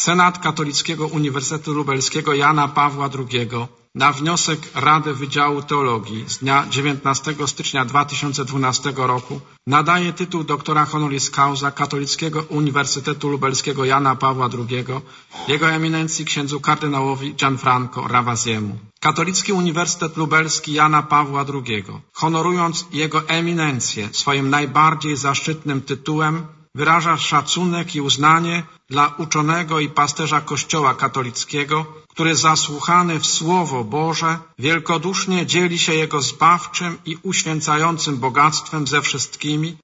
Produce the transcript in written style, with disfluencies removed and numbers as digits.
Senat Katolickiego Uniwersytetu Lubelskiego Jana Pawła II na wniosek Rady Wydziału Teologii z dnia 19 stycznia 2012 roku nadaje tytuł doktora honoris causa Katolickiego Uniwersytetu Lubelskiego Jana Pawła II Jego Eminencji księdzu kardynałowi Gianfranco Ravasiemu. Katolicki Uniwersytet Lubelski Jana Pawła II, honorując Jego Eminencję swoim najbardziej zaszczytnym tytułem, wyraża szacunek i uznanie dla uczonego i pasterza Kościoła katolickiego, który zasłuchany w Słowo Boże wielkodusznie dzieli się jego zbawczym i uświęcającym bogactwem ze wszystkimi,